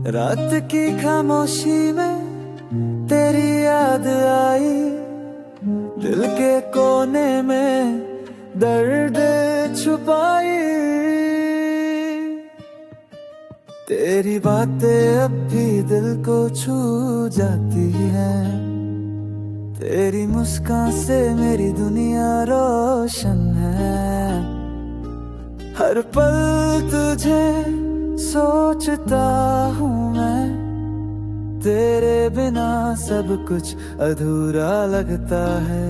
रात की खामोशी में तेरी याद आई, दिल के कोने में दर्द छुपाई। तेरी बातें अब भी दिल को छू जाती हैं, तेरी मुस्कान से मेरी दुनिया रोशन है। हर पल तुझे सोचता हूँ मैं, तेरे बिना सब कुछ अधूरा लगता है।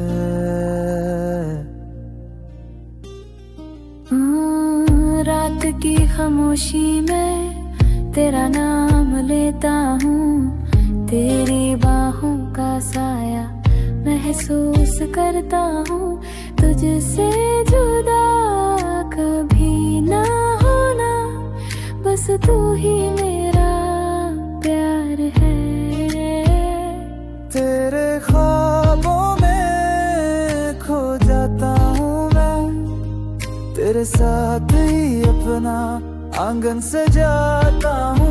रात की खामोशी में तेरा नाम लेता हूँ, तेरी बाहों का साया महसूस करता हूँ। तुझसे जुदा कभी ना होना, बस तू ही मेरा प्यार है। तेरे ख्वाबों में खो जाता हूँ मैं, तेरे साथ ही अपना आंगन सजाता हूँ।